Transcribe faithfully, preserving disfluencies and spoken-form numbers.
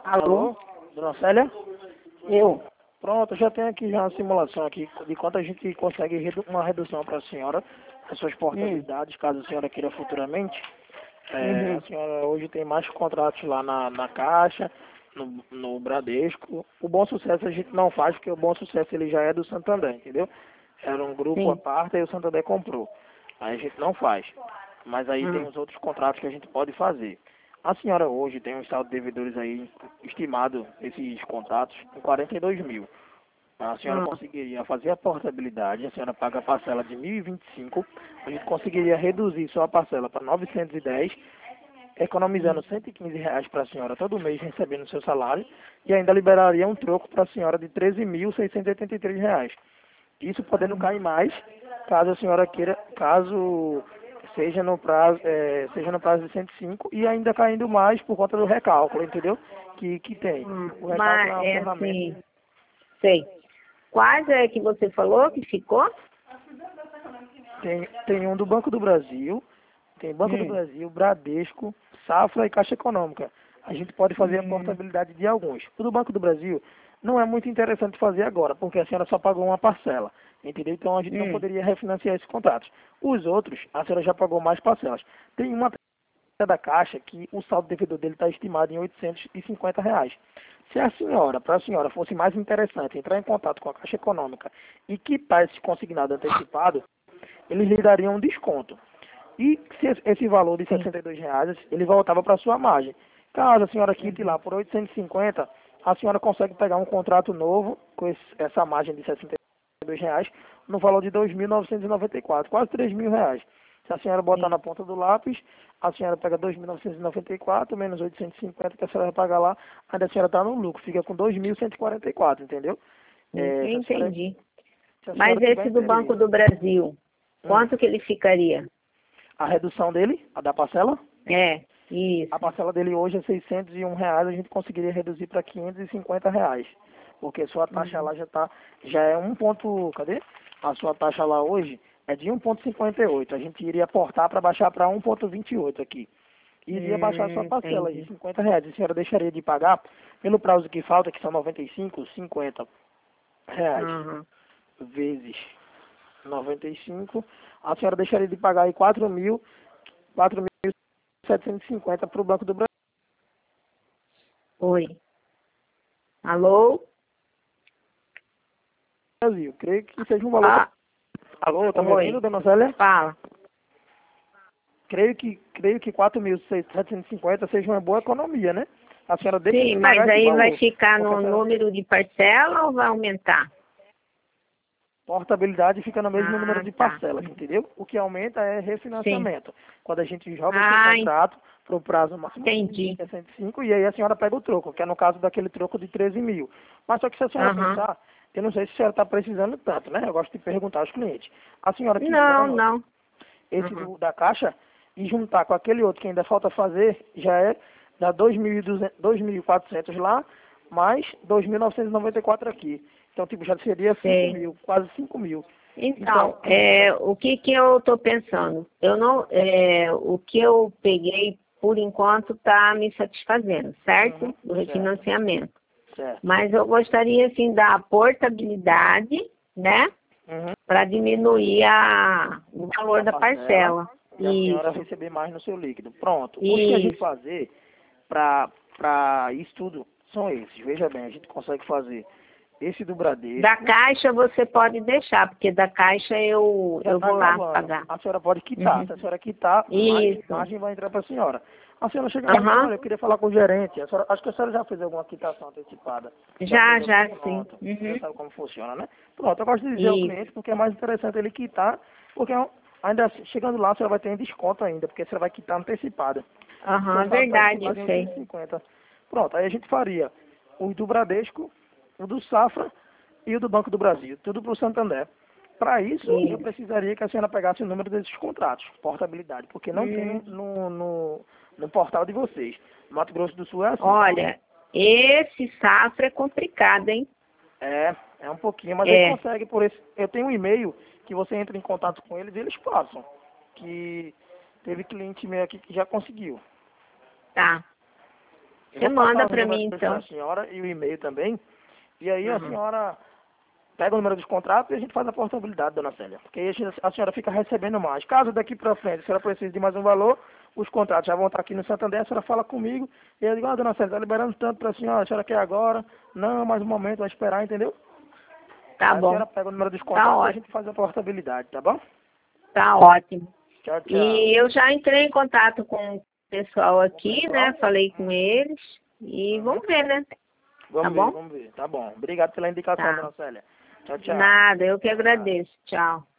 Alô? Alô, dona Célia? Eu. Pronto, eu já tenho aqui já uma simulação aqui de quanto a gente consegue redu uma redução para a senhora, as suas Hum. portabilidades, caso a senhora queira futuramente. É, a Uhum. senhora hoje tem mais contratos lá na, na Caixa, no, no Bradesco. O Bom Sucesso a gente não faz, porque o Bom Sucesso ele já é do Santander, entendeu? Era um grupo à Sim. parte e o Santander comprou. Aí a gente não faz. Mas aí tem Hum. os outros contratos que a gente pode fazer. A senhora hoje tem um saldo de devedores aí estimado, esses contratos, em quarenta e dois mil. A senhora Hum. conseguiria fazer a portabilidade, a senhora paga a parcela de mil e vinte e cinco, a gente conseguiria reduzir sua parcela para novecentos e dez, economizando cento e quinze reais para a senhora todo mês recebendo seu salário, e ainda liberaria um troco para a senhora de treze mil seiscentos e oitenta e três reais. Isso podendo cair mais, caso a senhora queira, caso seja no prazo, é, seja no prazo de cento e cinco e ainda caindo mais por conta do recálculo, entendeu? Que, que tem. Hum. O recálculo Mas é uma é ferramenta. assim. Sei. Quais é que você falou que ficou? Tem, tem um do Banco do Brasil, tem Banco do Hum. Brasil, Bradesco, Safra e Caixa Econômica. A gente pode fazer a Hum. portabilidade de alguns. O do Banco do Brasil não é muito interessante fazer agora, porque a senhora só pagou uma parcela, entendeu? Então a gente não Hum. poderia refinanciar esses contratos. Os outros, a senhora já pagou mais parcelas. Tem uma da Caixa que o saldo devedor dele está estimado em oitocentos e cinquenta reais. Se a senhora, para a senhora, fosse mais interessante entrar em contato com a Caixa Econômica e quitar esse consignado antecipado, eles lhe dariam um desconto. E se esse esse valor de Sim. sessenta e dois reais, ele voltava para a sua margem. Caso a senhora quite Uhum. lá por oitocentos e cinquenta, a senhora consegue pegar um contrato novo com esse, essa margem de sessenta e dois reais no valor de dois mil novecentos e noventa e quatro, quase três mil reais. Se a senhora botar Sim. na ponta do lápis, a senhora pega dois mil novecentos e noventa e quatro menos oitocentos e cinquenta que a senhora vai pagar lá, ainda a senhora está no lucro, fica com dois mil cento e quarenta e quatro, entendeu? Sim. É, se a senhora, Entendi. se a Mas senhora tiver esse do Banco interesse. do Brasil, Hum. quanto que ele ficaria? A redução dele, a da parcela, É, a isso. parcela dele hoje é seiscentos e um reais, a gente conseguiria reduzir para quinhentos e cinquenta reais. Porque sua taxa Uhum. lá já tá, já é um ponto, cadê? A sua taxa lá hoje é de um ponto cinquenta e oito. A gente iria portar para baixar para um ponto vinte e oito aqui. E iria baixar a sua Hum, parcela de entendi. cinquenta reais. E a senhora deixaria de pagar pelo prazo que falta, que são noventa e cinco, cinquenta reais Uhum. vezes noventa e cinco. A senhora deixaria de pagar aí quatro mil, quatro mil setecentos e cinquenta para o Banco do Oi. Alô? Brasil. Creio que seja um valor. Ah, Alô, tá me ouvindo, oi. dona Célia? Fala. Creio que, creio que quatro mil setecentos e cinquenta seja uma boa economia, né? A senhora deixa Sim, de mas pagar esse aí vai valor. ficar Porque a no senhora, número de parcela ou vai aumentar? portabilidade fica no mesmo número Ah, de tá. parcelas, entendeu? O que aumenta é Sim. refinanciamento. Quando a gente joga esse Ah, contrato para o prazo máximo de entendi. sessenta e cinco e aí a senhora pega o troco, que é no caso daquele troco de treze mil. Mas só que se a senhora Aham. pensar, eu não sei se a senhora está precisando tanto, né? Eu gosto de perguntar aos clientes. A senhora Não, quitando não. esse Aham. do, da Caixa e juntar com aquele outro que ainda falta fazer, já é dá dois mil e duzentos, dois mil e quatrocentos lá, mais dois mil novecentos e noventa e quatro aqui. Então, tipo, já seria cinco Sei. mil, quase cinco mil. Então, Então, é, o que que eu estou pensando? Eu não, é, o que eu peguei por enquanto está me satisfazendo, uhum, certo? Do certo, refinanciamento. certo. Mas eu gostaria assim da portabilidade, né? Uhum. Para diminuir a, o valor A da parcela parcela. e a senhora Isso, receber mais no seu líquido. Pronto. Os que a gente isso. fazer para para isso tudo são esses. Veja bem, a gente consegue fazer esse do Da Bradesco, caixa você pode deixar, porque da caixa eu, já eu está vou lá acabando. pagar. A senhora pode quitar. Uhum. Se a senhora quitar, mais Isso. margem vai entrar para a senhora. A senhora chega lá e diz, Aham. olha, eu queria falar com o gerente. A senhora, acho que a senhora já fez alguma quitação antecipada. Já fez Já, algum, já sim. pronto. Já Uhum. sabe como funciona, né? Pronto, eu gosto de dizer ao Isso. cliente porque é mais interessante ele quitar, porque é um- ainda assim, chegando lá a senhora vai ter desconto ainda, porque a senhora vai quitar antecipada. O seu Aham, saldo está verdade, eu estimado em sei. oitocentos e cinquenta. Pronto, aí a gente faria o do Bradesco, o do Safra e o do Banco do Brasil, tudo para o Santander. Para isso, eu Isso. precisaria que a senhora pegasse o número desses contratos, portabilidade, porque não tem no, Hum. no, no, no portal de vocês. No Mato Grosso do Sul é assim. Olha, esse safra é complicado, hein? É, é um pouquinho, mas aí É, consegue por esse. Eu tenho um e-mail que você entra em contato com eles e eles passam. Que teve cliente meu aqui que já conseguiu. tá. Eu Você vou passar manda os para números mim, então. pra senhora e o e-mail também. E aí a Uhum. senhora pega o número dos contratos e a gente faz a portabilidade, dona Célia. Porque aí a gente- a senhora fica recebendo mais. Caso daqui para frente a senhora precise de mais um valor, os contratos já vão estar aqui no Santander, a senhora fala comigo. E eu digo, ah, dona Célia, está liberando tanto para a senhora, a senhora quer agora? Não, mais um momento, vai esperar, entendeu? Tá Aí a bom. senhora pega o número dos Tá contratos e a ótimo. gente faz a portabilidade, tá bom? Tá ótimo. Tchau, tchau. E eu já entrei em contato com o pessoal aqui, né? Pessoal? Falei com eles. E Uhum. vamos ver, né? Tá Vamos ver, bom? vamos ver. Tá bom. Obrigado pela indicação, Tá. dona Célia. Tchau, tchau. Nada, eu que Nada. agradeço. Tchau.